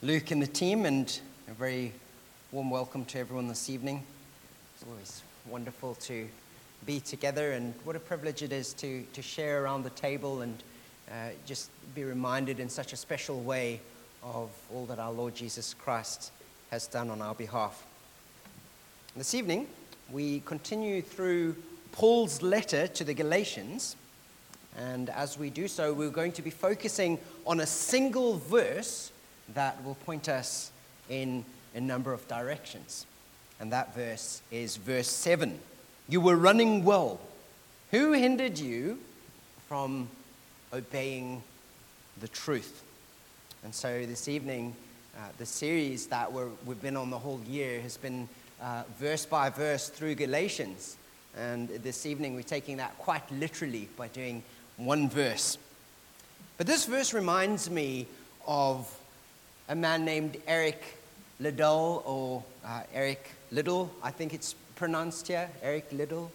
Luke and the team, and a very warm welcome to everyone this evening. It's always wonderful to be together, and what a privilege it is to share around the table and just be reminded in such a special way of all that our Lord Jesus Christ has done on our behalf. This evening, we continue through Paul's letter to the Galatians, and as we do so, we're going to be focusing on a single verse that will point us in a number of directions. And that verse is verse 7. You were running well. Who hindered you from obeying the truth? And so this evening, the series that we've been on the whole year has been verse by verse through Galatians. And this evening, we're taking that quite literally by doing one verse. But this verse reminds me of a man named Eric Liddell, or Eric Liddell, I think it's pronounced here, Eric Liddell.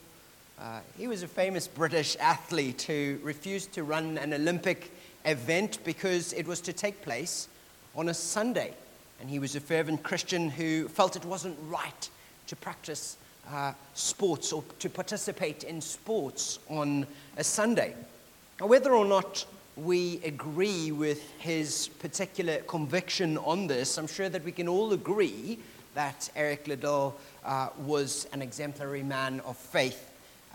He was a famous British athlete who refused to run an Olympic event because it was to take place on a Sunday. And he was a fervent Christian who felt it wasn't right to practice sports or to participate in sports on a Sunday. Now, whether or not we agree with his particular conviction on this, I'm sure that we can all agree that Eric Liddell was an exemplary man of faith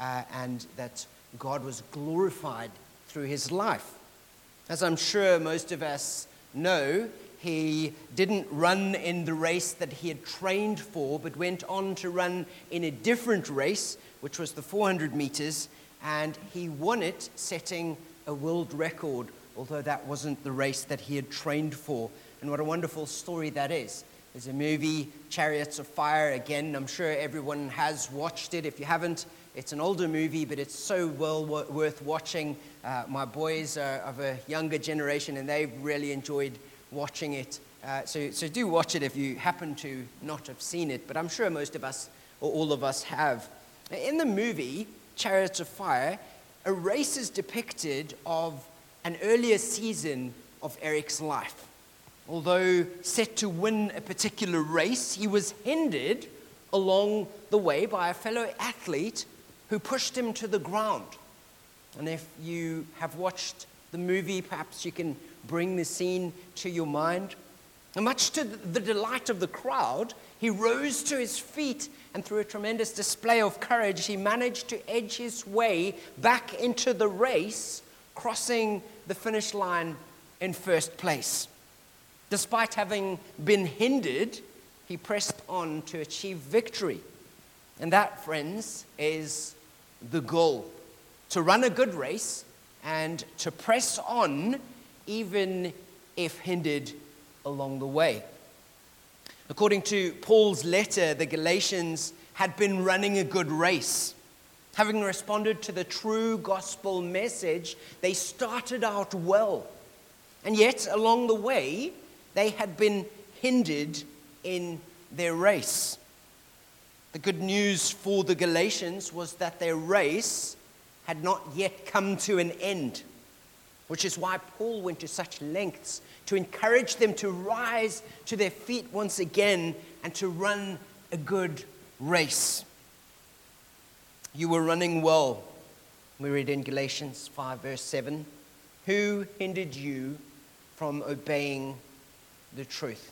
and that God was glorified through his life. As I'm sure most of us know, he didn't run in the race that he had trained for, but went on to run in a different race, which was the 400 meters, and he won it, setting a world record, although that wasn't the race that he had trained for. And what a wonderful story that is. There's a movie, Chariots of Fire. Again, I'm sure everyone has watched it. If you haven't, it's an older movie, but it's so well worth watching. My boys are of a younger generation, and they've really enjoyed watching it. So do watch it if you happen to not have seen it. But I'm sure most of us, or all of us, have. In the movie, Chariots of Fire, a race is depicted of an earlier season of Eric's life. Although set to win a particular race, he was hindered along the way by a fellow athlete who pushed him to the ground. And if you have watched the movie, perhaps you can bring the scene to your mind. And much to the delight of the crowd, he rose to his feet, and through a tremendous display of courage, he managed to edge his way back into the race, crossing the finish line in first place. Despite having been hindered, he pressed on to achieve victory. And that, friends, is the goal: to run a good race and to press on even if hindered along the way. According to Paul's letter, the Galatians had been running a good race. Having responded to the true gospel message, they started out well. And yet, along the way, they had been hindered in their race. The good news for the Galatians was that their race had not yet come to an end, which is why Paul went to such lengths to encourage them to rise to their feet once again and to run a good race. You were running well, we read in Galatians 5 verse 7. Who hindered you from obeying the truth?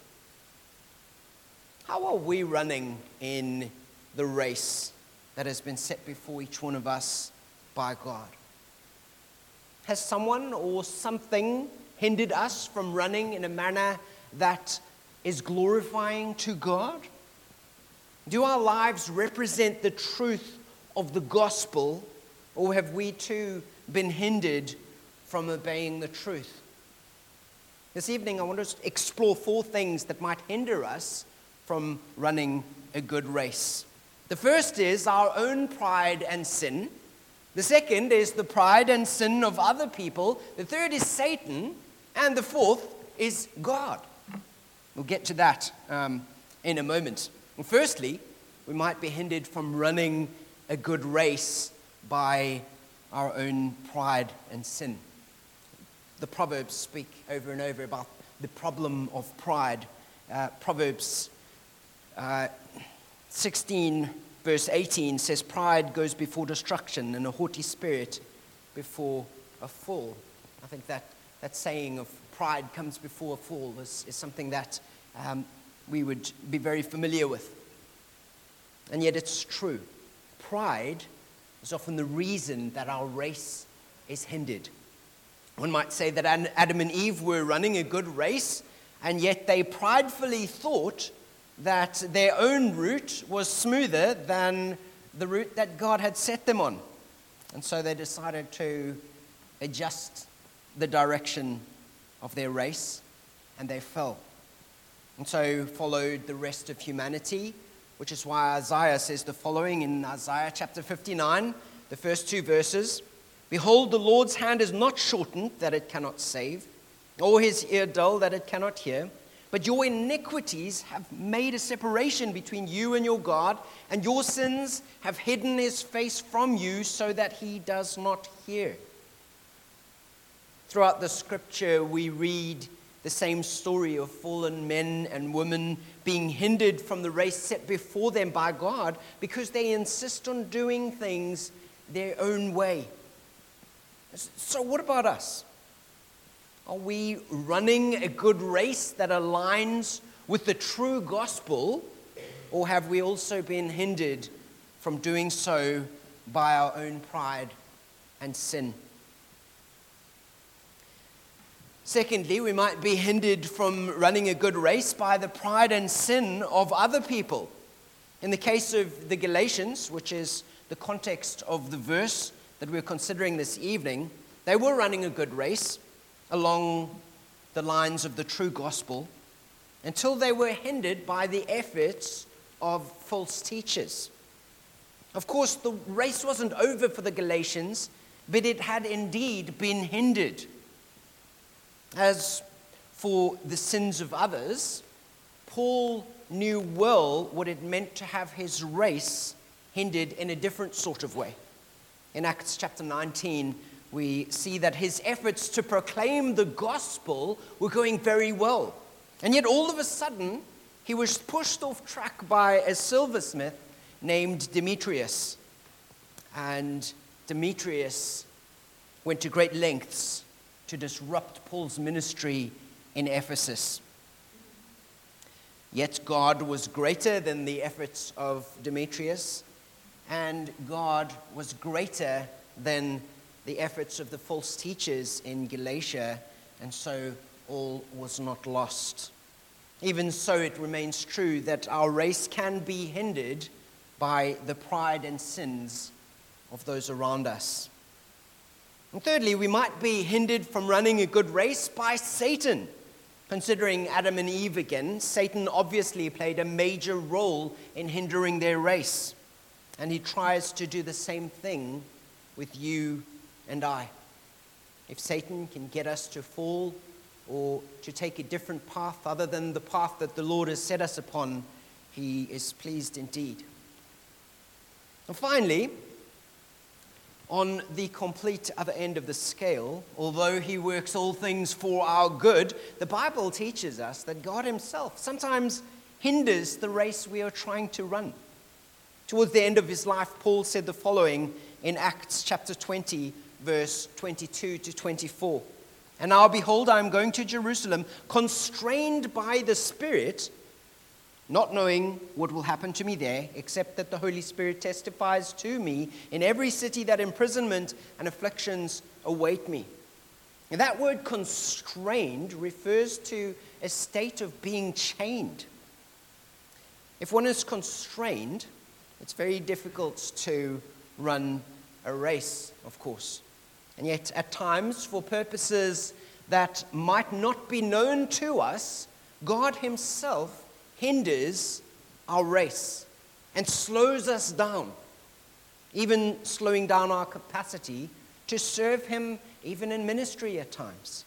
How are we running in the race that has been set before each one of us by God? Has someone or something hindered us from running in a manner that is glorifying to God? Do our lives represent the truth of the gospel, or have we too been hindered from obeying the truth? This evening, I want to explore 4 things that might hinder us from running a good race. The first is our own pride and sin. The second is the pride and sin of other people. The third is Satan. And the fourth is God. We'll get to that in a moment. Well, firstly, we might be hindered from running a good race by our own pride and sin. The Proverbs speak over and over about the problem of pride. Proverbs 16, verse 18 says, "Pride goes before destruction, and a haughty spirit before a fall." I think that saying of pride comes before a fall is something that we would be very familiar with. And yet it's true. Pride is often the reason that our race is hindered. One might say that Adam and Eve were running a good race, and yet they pridefully thought that their own route was smoother than the route that God had set them on. And so they decided to adjust the direction of their race, and they fell. And so followed the rest of humanity, which is why Isaiah says the following in Isaiah chapter 59, the first 2 verses. "Behold, the Lord's hand is not shortened that it cannot save, or his ear dull that it cannot hear. But your iniquities have made a separation between you and your God, and your sins have hidden his face from you so that he does not hear." Throughout the scripture, we read the same story of fallen men and women being hindered from the race set before them by God because they insist on doing things their own way. So what about us? Are we running a good race that aligns with the true gospel, or have we also been hindered from doing so by our own pride and sin? Secondly, we might be hindered from running a good race by the pride and sin of other people. In the case of the Galatians, which is the context of the verse that we're considering this evening, they were running a good race along the lines of the true gospel until they were hindered by the efforts of false teachers. Of course, the race wasn't over for the Galatians, but it had indeed been hindered. As for the sins of others, Paul knew well what it meant to have his race hindered in a different sort of way. In Acts chapter 19, we see that his efforts to proclaim the gospel were going very well. And yet all of a sudden, he was pushed off track by a silversmith named Demetrius. And Demetrius went to great lengths to disrupt Paul's ministry in Ephesus. Yet God was greater than the efforts of Demetrius, and God was greater than the efforts of the false teachers in Galatia, and so all was not lost. Even so, it remains true that our race can be hindered by the pride and sins of those around us. And thirdly, we might be hindered from running a good race by Satan. Considering Adam and Eve again, Satan obviously played a major role in hindering their race. And he tries to do the same thing with you and I. If Satan can get us to fall or to take a different path other than the path that the Lord has set us upon, he is pleased indeed. And finally, on the complete other end of the scale, although he works all things for our good, the Bible teaches us that God himself sometimes hinders the race we are trying to run. Towards the end of his life, Paul said the following in Acts chapter 20, verse 22 to 24. "And now behold, I am going to Jerusalem, constrained by the Spirit, not knowing what will happen to me there, except that the Holy Spirit testifies to me in every city that imprisonment and afflictions await me." And that word constrained refers to a state of being chained. If one is constrained, it's very difficult to run a race, of course. And yet, at times, for purposes that might not be known to us, God himself hinders our race and slows us down, even slowing down our capacity to serve him even in ministry at times.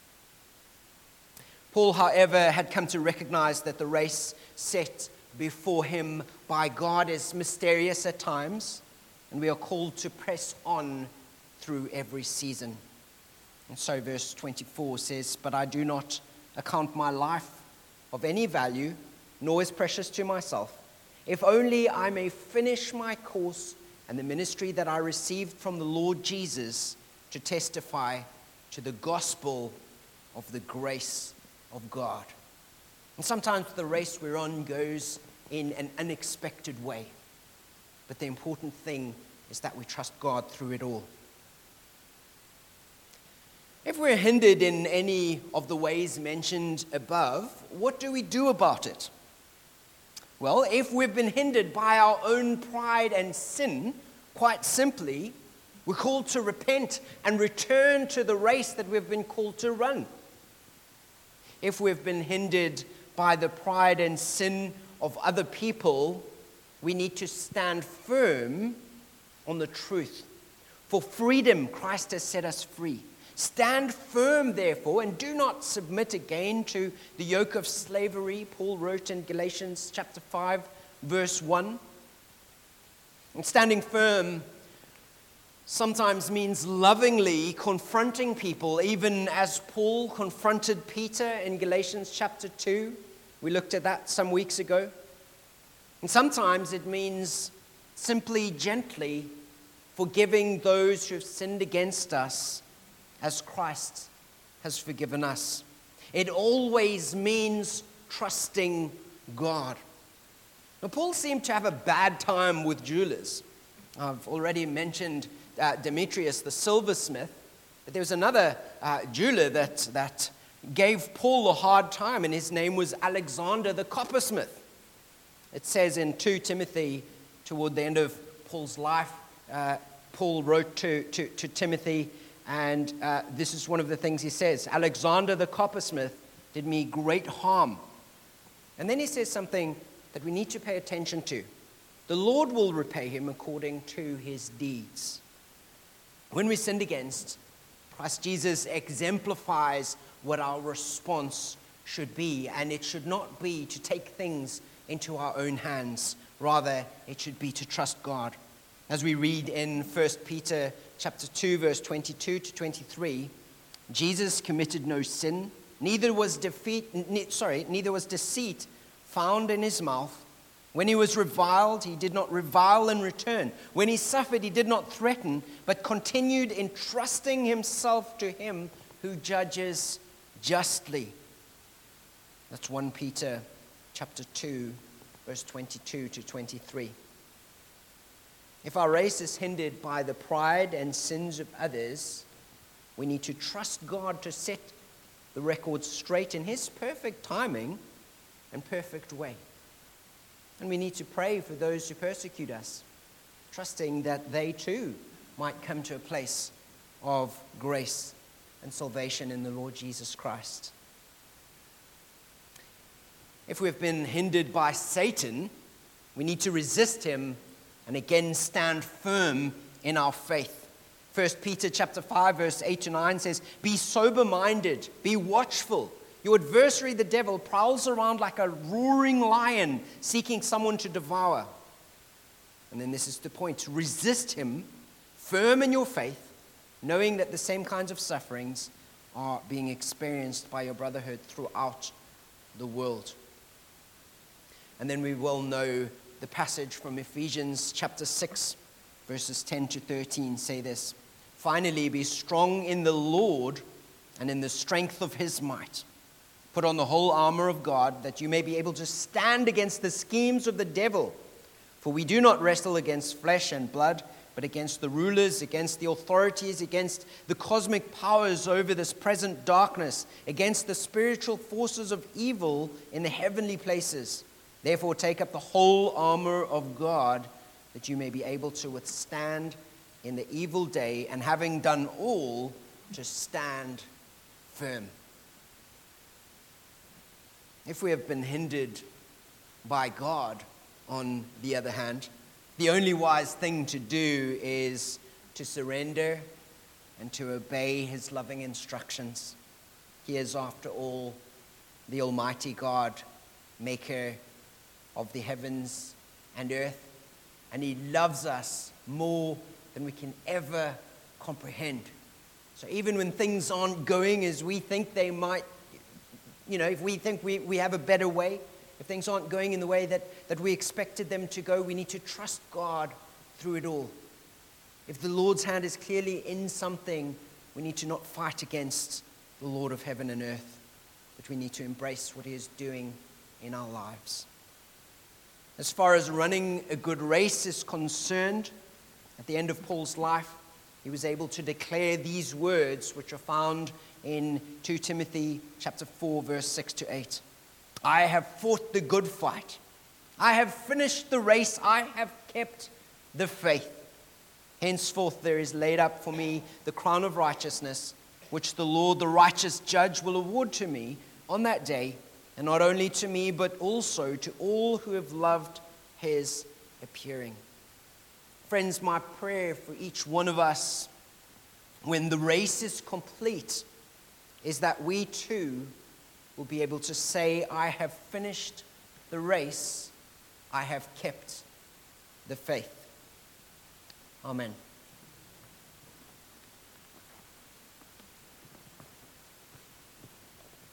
Paul, however, had come to recognize that the race set before him by God is mysterious at times, and we are called to press on through every season. And so verse 24 says, "But I do not account my life of any value, nor is precious to myself, if only I may finish my course and the ministry that I received from the Lord Jesus to testify to the gospel of the grace of God. And sometimes the race we're on goes in an unexpected way. But the important thing is that we trust God through it all. If we're hindered in any of the ways mentioned above, what do we do about it? Well, if we've been hindered by our own pride and sin, quite simply, we're called to repent and return to the race that we've been called to run. If we've been hindered by the pride and sin of other people, we need to stand firm on the truth. For freedom, Christ has set us free. Stand firm, therefore, and do not submit again to the yoke of slavery, Paul wrote in Galatians chapter 5, verse 1. And standing firm sometimes means lovingly confronting people, even as Paul confronted Peter in Galatians chapter 2. We looked at that some weeks ago. And sometimes it means simply gently forgiving those who have sinned against us as Christ has forgiven us. It always means trusting God. Now, Paul seemed to have a bad time with jewelers. I've already mentioned Demetrius the silversmith, but there was another jeweler that gave Paul a hard time, and his name was Alexander the coppersmith. It says in 2 Timothy, toward the end of Paul's life, Paul wrote to Timothy, and this is one of the things he says: Alexander the coppersmith did me great harm. And then he says something that we need to pay attention to. The Lord will repay him according to his deeds. When we sinned against, Christ Jesus exemplifies what our response should be, and it should not be to take things into our own hands. Rather, it should be to trust God. As we read in 1 Peter chapter 2, verse 22 to 23, Jesus committed no sin, neither was deceit found in his mouth. When he was reviled, he did not revile in return. When he suffered, he did not threaten, but continued entrusting himself to him who judges justly. That's 1 Peter chapter 2, verse 22 to 23. If our race is hindered by the pride and sins of others, we need to trust God to set the record straight in his perfect timing and perfect way. And we need to pray for those who persecute us, trusting that they too might come to a place of grace and salvation in the Lord Jesus Christ. If we've been hindered by Satan, we need to resist him and again stand firm in our faith. 1 Peter chapter 5, verse 8 to 9 says, "Be sober-minded, be watchful. Your adversary, the devil, prowls around like a roaring lion, seeking someone to devour." And then this is the point: resist him, firm in your faith, knowing that the same kinds of sufferings are being experienced by your brotherhood throughout the world. And then we will know the passage from Ephesians chapter 6, verses 10 to 13 say this: "Finally, be strong in the Lord and in the strength of his might. Put on the whole armor of God, that you may be able to stand against the schemes of the devil. For we do not wrestle against flesh and blood, but against the rulers, against the authorities, against the cosmic powers over this present darkness, against the spiritual forces of evil in the heavenly places. Therefore, take up the whole armor of God, that you may be able to withstand in the evil day, and having done all, to stand firm." If we have been hindered by God, on the other hand, the only wise thing to do is to surrender and to obey his loving instructions. He is, after all, the Almighty God, maker of the heavens and earth, and he loves us more than we can ever comprehend. So even when things aren't going as we think they might if we think we have a better way, if things aren't going in the way that we expected them to go, we need to trust God through it all. If the Lord's hand is clearly in something, we need to not fight against the Lord of heaven and earth, but we need to embrace what he is doing in our lives. As far as running a good race is concerned, at the end of Paul's life, he was able to declare these words, which are found in 2 Timothy chapter 4, verse 6 to 8. I have fought the good fight. I have finished the race. I have kept the faith. Henceforth there is laid up for me the crown of righteousness, which the Lord, the righteous judge, will award to me on that day, and not only to me, but also to all who have loved his appearing. Friends, my prayer for each one of us when the race is complete is that we too will be able to say, I have finished the race, I have kept the faith. Amen.